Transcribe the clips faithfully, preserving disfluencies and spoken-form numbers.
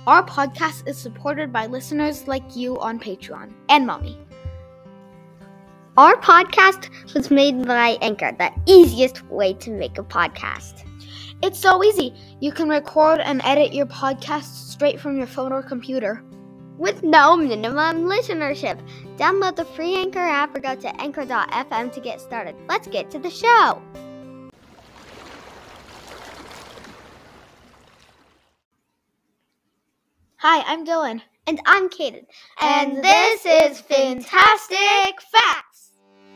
Our podcast is supported by listeners like you on Patreon and Mommy. Our podcast was made by Anchor, the easiest way to make a podcast. It's so easy. You can record and edit your podcast straight from your phone or computer. With no minimum listenership. Download the free Anchor app or go to anchor dot f m to get started. Let's get to the show. Hi, I'm Dylan. And I'm Kaden. And this is Fantastic Facts.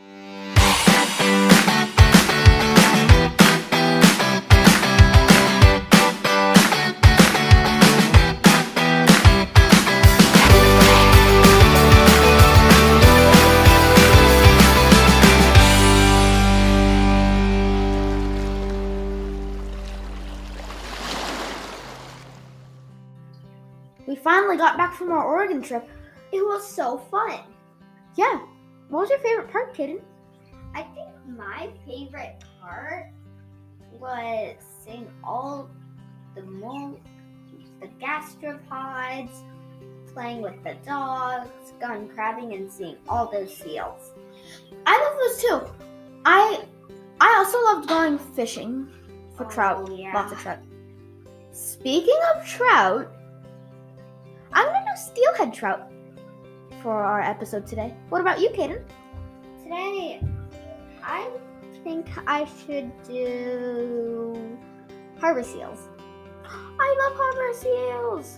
We finally got back from our Oregon trip. It was so fun. Yeah. What was your favorite part, Kaden? I think my favorite part was seeing all the mol- the gastropods, playing with the dogs, going crabbing, and seeing all those seals. I love those too. I I also loved going fishing for Oh, trout. yeah. Lots of trout. Speaking of trout, I'm gonna do steelhead trout for our episode today. What about you, Kaden? Today, I think I should do harbor seals. I love harbor seals.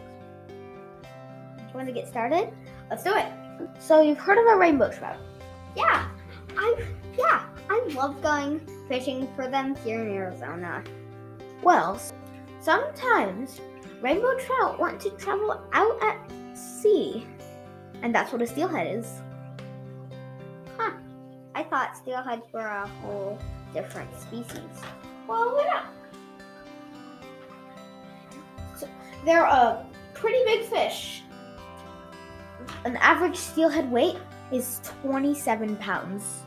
Do you want to get started? Let's do it. So you've heard of a rainbow trout? Yeah, I yeah, I love going fishing for them here in Arizona. Well, sometimes rainbow trout want to travel out at sea, and that's what a steelhead is. Huh. I thought steelheads were a whole different species. Well, we're not. So they're a pretty big fish. An average steelhead weight is twenty-seven pounds.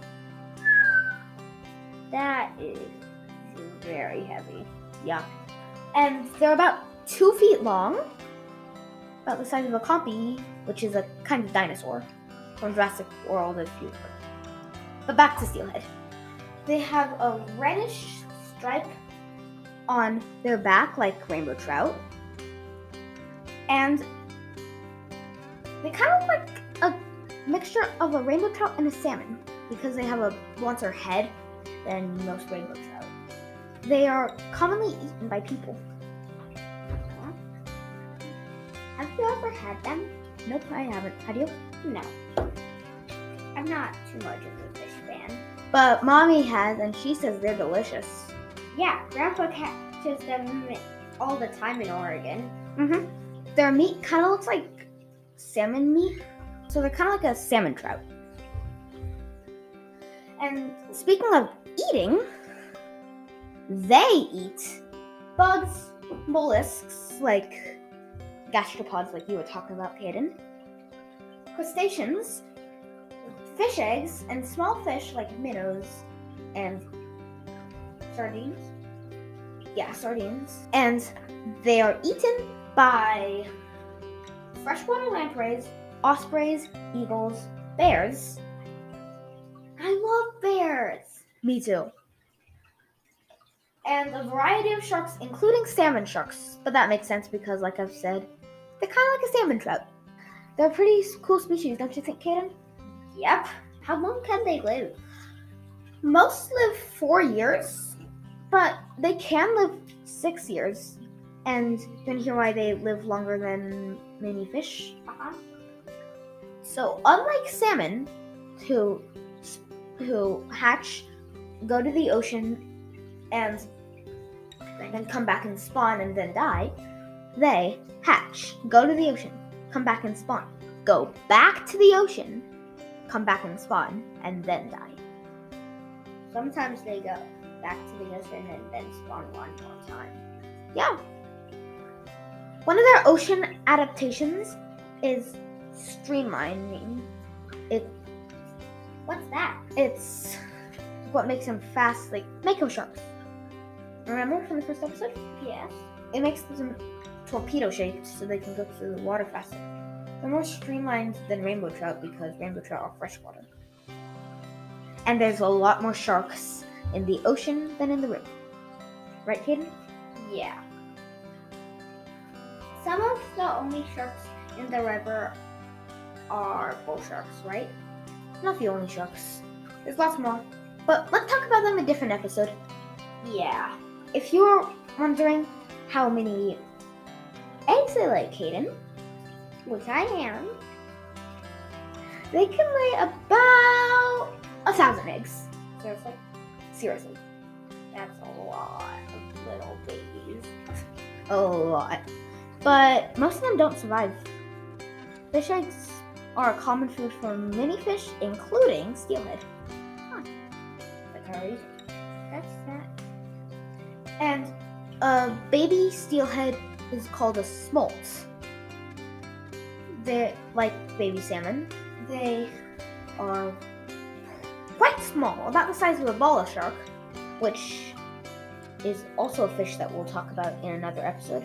That is very heavy. Yeah. And they're about two feet long, about the size of a compy, which is a kind of dinosaur from Jurassic World if you've heard. But back to steelhead. They have a reddish stripe on their back like rainbow trout. And they kind of look like a mixture of a rainbow trout and a salmon because they have a blunder head than most rainbow trout. They are commonly eaten by people. Have you ever had them? Nope, I haven't. Have you? No. I'm not too much of a fish fan. But Mommy has, and she says they're delicious. Yeah, Grandpa catches them all the time in Oregon. Mm-hmm. Their meat kind of looks like salmon meat, so they're kind of like a salmon trout. And speaking of eating, they eat bugs, mollusks, like gastropods like you were talking about, Kaden, crustaceans, fish eggs, and small fish like minnows and sardines. Yeah, sardines. And they are eaten by freshwater lampreys, ospreys, eagles, bears. I love bears. Me too. And a variety of sharks, including salmon sharks. But that makes sense because, like I've said, they're kind of like a salmon trout. They're a pretty cool species, don't you think, Kaden? Yep. How long can they live? Most live four years, but they can live six years. And you want to hear why they live longer than many fish? Uh-huh. So, unlike salmon, who who hatch, go to the ocean, and then come back and spawn and then die, they hatch, go to the ocean, come back and spawn, go back to the ocean, come back and spawn, and then die. Sometimes they go back to the ocean and then spawn one more time. Yeah. One of their ocean adaptations is streamlining. It What's that? It's what makes them fast, like mako sharks. Remember from the first episode? Yes. It makes them torpedo shaped so they can go through the water faster. They're more streamlined than rainbow trout because rainbow trout are freshwater. And there's a lot more sharks in the ocean than in the river. Right, Kaden? Yeah. Some of the only sharks in the river are bull sharks, right? Not the only sharks. There's lots more. But let's talk about them in a different episode. Yeah. If you're wondering how many eggs they lay, Kaden, Which I am. they can lay about a thousand eggs. Seriously? Seriously. That's a lot of little babies. A lot. But most of them don't survive. Fish eggs are a common food for many fish, including steelhead. Huh. Like how easy. That's that. And a baby steelhead is called a smolt. They're like baby salmon. They are quite small, about the size of a bala shark, which is also a fish that we'll talk about in another episode.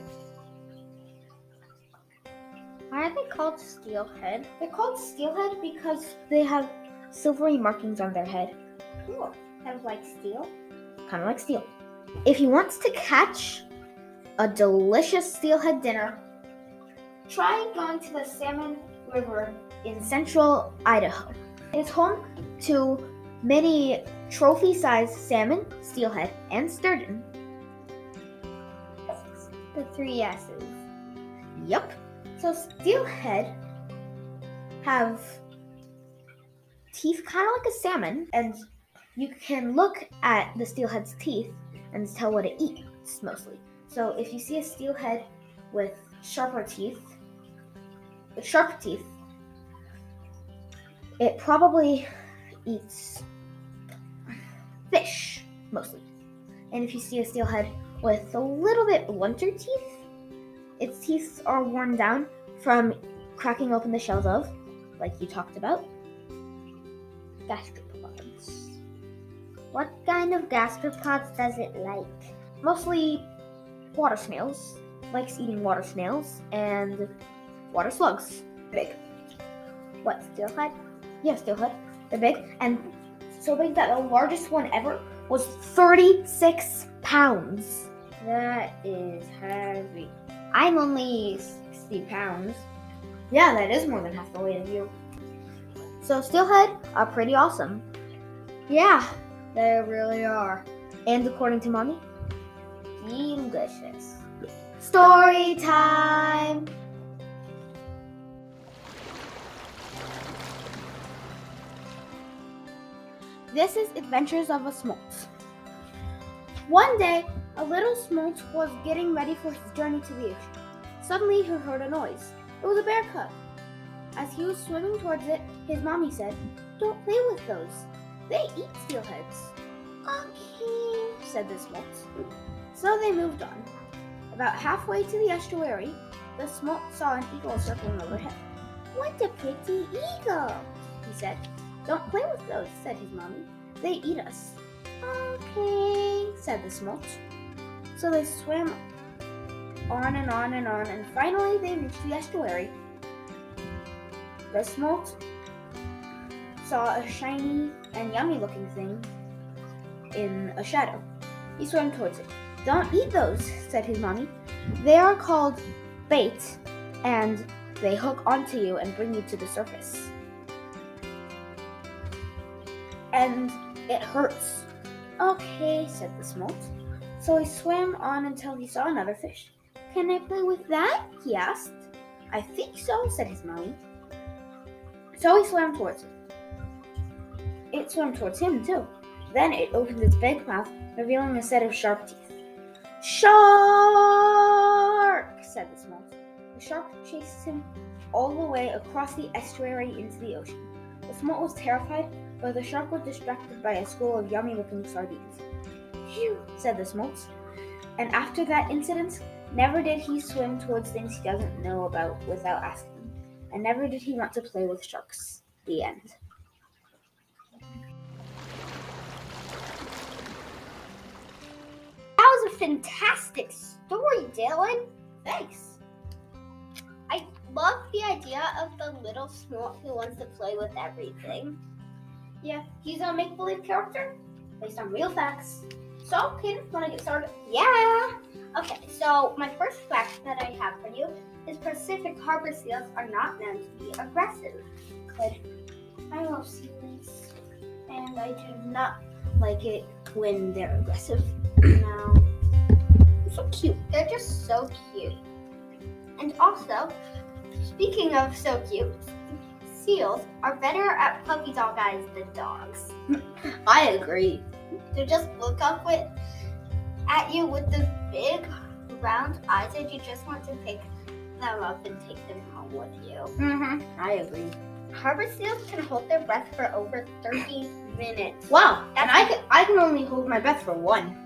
Why are they called steelhead? They're called steelhead because they have silvery markings on their head, Cool. Kind of like steel. kind of like steel. If you want to catch a delicious steelhead dinner, try going to the Salmon River in central Idaho. It is home to many trophy-sized salmon, steelhead, and sturgeon. The three S's. Yup. So steelhead have teeth kind of like a salmon, and you can look at the steelhead's teeth and tell what it eats mostly. So if you see a steelhead with sharper teeth, with sharp teeth, it probably eats fish mostly. And if you see a steelhead with a little bit blunter teeth, its teeth are worn down from cracking open the shells of, like you talked about, gastropods. What kind of gastropods does it like? Mostly water snails, likes eating water snails, and water slugs. Big. What, steelhead? Yeah, steelhead. They're big, and so big that the largest one ever was thirty-six pounds. That is heavy. I'm only sixty pounds. Yeah, that is more than half the weight of you. So steelhead are pretty awesome. Yeah, they really are. And according to Mommy, Delicious. story time! This is Adventures of a Smolt. One day, a little smolt was getting ready for his journey to the ocean. Suddenly, he heard a noise. It was a bear cub. As he was swimming towards it, his mommy said, "Don't play with those. They eat steelheads." "Okay," said the smolt. So they moved on. About halfway to the estuary, the smolt saw an eagle circling overhead. "What a pretty eagle," he said. "Don't play with those," said his mommy. "They eat us." "Okay," said the smolt. So they swam on and on and on, and finally they reached the estuary. The smolt saw a shiny and yummy looking thing in a shadow. He swam towards it. "Don't eat those," said his mommy. "They are called bait, and they hook onto you and bring you to the surface. And it hurts." "Okay," said the smolt. So he swam on until he saw another fish. "Can I play with that?" he asked. "I think so," said his mommy. So he swam towards it. It swam towards him, too. Then it opened its big mouth, revealing a set of sharp teeth. "Shark!" said the smolt. The shark chased him all the way across the estuary into the ocean. The smolt was terrified, but the shark was distracted by a school of yummy-looking sardines. "Phew," said the smolt. And after that incident, never did he swim towards things he doesn't know about without asking. And never did he want to play with sharks. The end. That was a fantastic story, Dylan. Thanks. the idea of the little snout who wants to play with everything. Yeah, he's a make-believe character based on real facts. So, Kaden, wanna get started? Yeah. Okay, so my first fact that I have for you is Pacific harbor seals are not known to be aggressive. Good. I love seals, and I do not like it when they're aggressive. No. So cute. They're just so cute. And also, speaking of so cute, seals are better at puppy dog eyes than dogs. I agree. They just look up with at you with the big round eyes and you just want to pick them up and take them home with you. Mm-hmm. I agree. Harbor seals can hold their breath for over thirty minutes. Wow, and I can I can only hold my breath for one.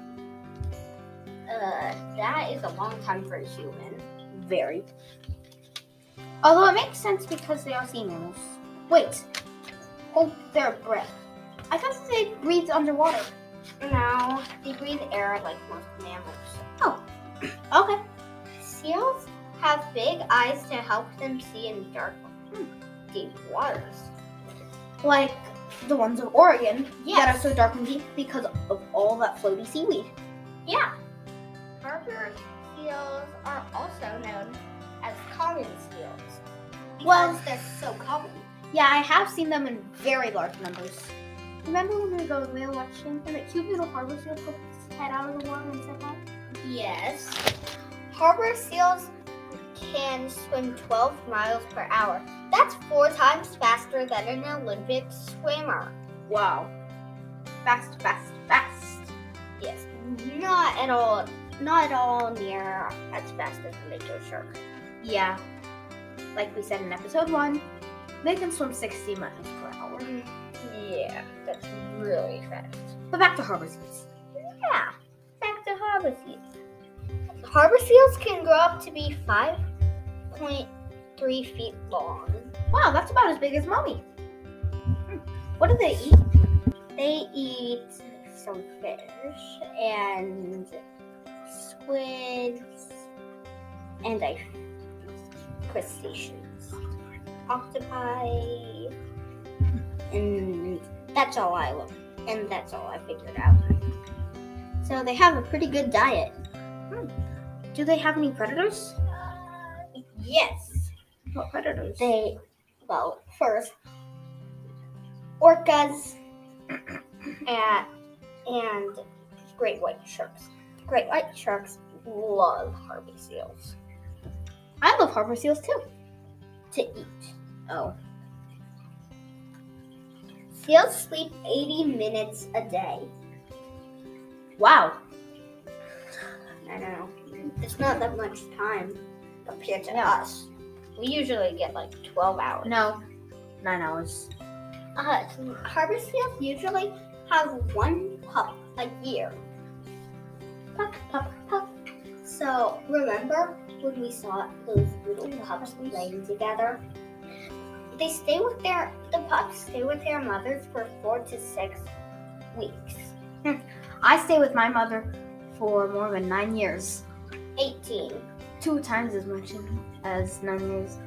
Uh, that is a long time for a human. Very. Although it makes sense because they are sea mammals. Wait, hold their breath. I thought they breathed underwater. No, they breathe air like most mammals. Oh, okay. Seals have big eyes to help them see in dark, deep waters. Like the ones of Oregon that Yes. are so dark and deep because of all that floaty seaweed. Yeah. Harbor seals are also known as common seals. Because Well- they're so common. Yeah, I have seen them in very large numbers. Remember when we go whale watching and the cute little harbor seal poked its head out of the water and said hi? Yes. Harbor seals can swim twelve miles per hour. That's four times faster than an Olympic swimmer. Wow. Fast, fast, fast. Yes. Not at all. Not at all near as fast as a mako shark. Yeah. Like we said in episode one, they can swim sixty miles per hour. Yeah, that's really fast. But back to harbor seals. Yeah. Back to harbor seals. Harbor seals can grow up to be five point three feet long. Wow, that's about as big as mommy. Hmm. What do they eat? They eat some fish and squids and I crustaceans, octopi, and that's all I look. And that's all I figured out. So they have a pretty good diet. Do they have any predators? Yes. What predators? They, well, first, orcas and, and great white sharks. Great white sharks love harbor seals I love harbor seals too. to eat. Oh. Seals sleep eighty minutes a day. Wow. I don't know. It's not that much time compared to Yeah. us. We usually get like twelve hours. No. Nine hours. Uh, harbor seals usually have one pup a year. Pup, pup, pup. So remember when we saw those little pups playing together? They stay with their the pups stay with their mothers for four to six weeks. I stay with my mother for more than nine years. Eighteen. Two times as much as nine years.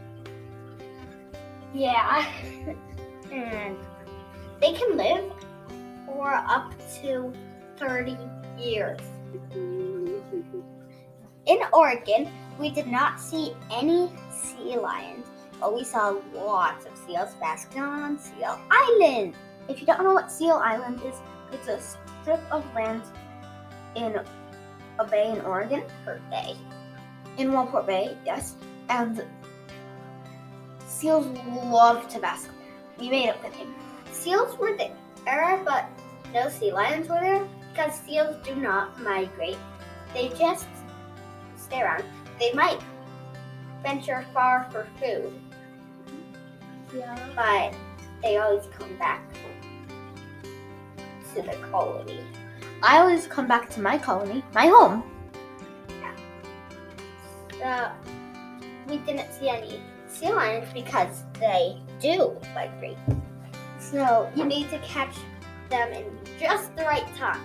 Yeah. And they can live for up to thirty years. In Oregon, we did not see any sea lions, but we saw lots of seals basking on Seal Island. If you don't know what Seal Island is, it's a strip of land in a bay in Oregon. Per day. In Walport Bay, yes. And seals love to bask there. We made it with him. Seals were there, but no sea lions were there because seals do not migrate. They just stay around. They might venture far for food, Yeah. but they always come back to the colony. I always come back to my colony, my home. So we didn't see any sea lions because they do migrate. So you need to catch them in just the right time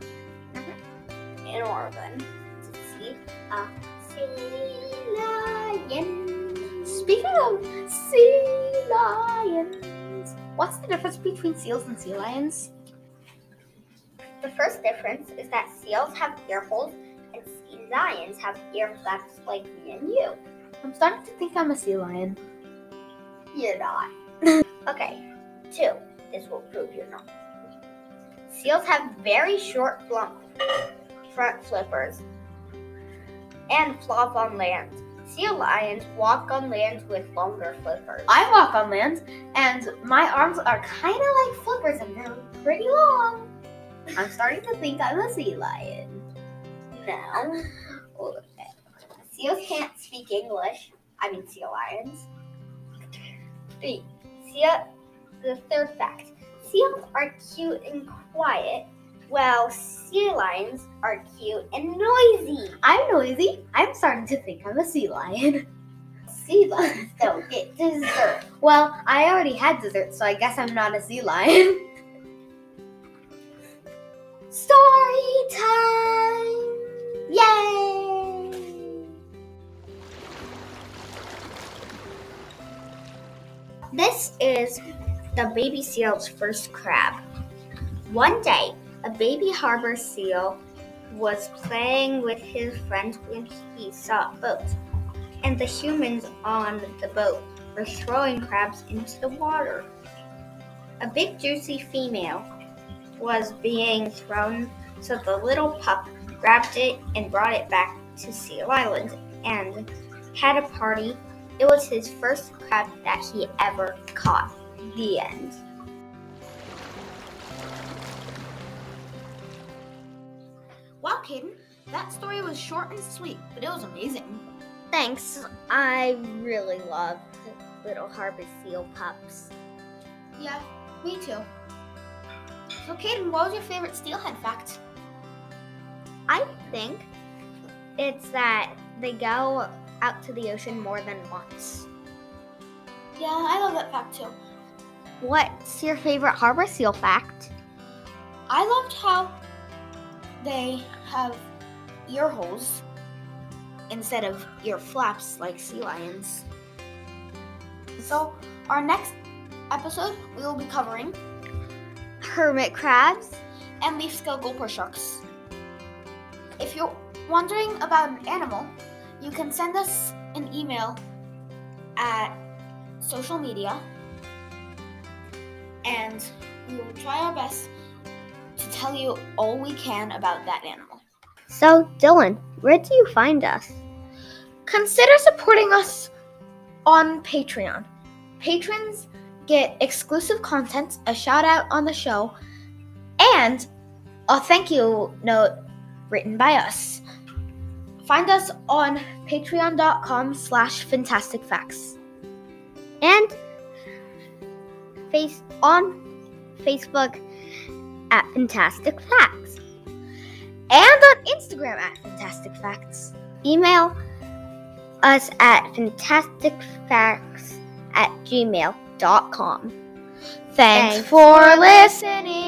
in Oregon to see a sea lion. speaking of sea lions, what's the difference between seals and sea lions? The first difference is that seals have ear holes and sea lions have ear flaps like me and you. I'm starting to think I'm a sea lion. You're not. Okay, two. This will prove you're not. Seals have very short front, front flippers and flop on land. Sea lions walk on land with longer flippers. I walk on land, and my arms are kind of like flippers, and they're pretty long. I'm starting to think I'm a sea lion. No. Okay. Seals can't speak English. I mean sea lions. Three. Seal, the third fact. Seals are cute and quiet, while sea lions are cute and noisy. I'm noisy. I'm starting to think I'm a sea lion. Sea lions don't get dessert. Well, I already had dessert, so I guess I'm not a sea lion. Story time! Yay! This is the baby seal's first crab. One day, a baby harbor seal was playing with his friends when he saw a boat, and the humans on the boat were throwing crabs into the water. A big juicy female was being thrown, so the little pup grabbed it and brought it back to Seal Island and had a party. It was his first crab that he ever caught. The end. Wow, Caden, that story was short and sweet, but it was amazing. Thanks. I really love little harbor seal pups. Yeah, me too. So, Caden, what was your favorite steelhead fact? I think it's that they go out to the ocean more than once. Yeah, I love that fact too. What's your favorite harbor seal fact? I loved how they have ear holes instead of ear flaps like sea lions. So, our next episode, we will be covering Hermit crabs and leaf-scale gulper sharks. If you're wondering about an animal, you can send us an email at social media, and we will try our best to tell you all we can about that animal. So, Dylan, where do you find us? Consider supporting us on Patreon. Patrons get exclusive content, a shout out on the show, and a thank you note written by us. Find us on patreon.com slash fantastic facts. And face on Facebook at Fantastic Facts. And on Instagram at Fantastic Facts. Email us at fantasticfacts at gmail dot com. Thanks, Thanks for listening.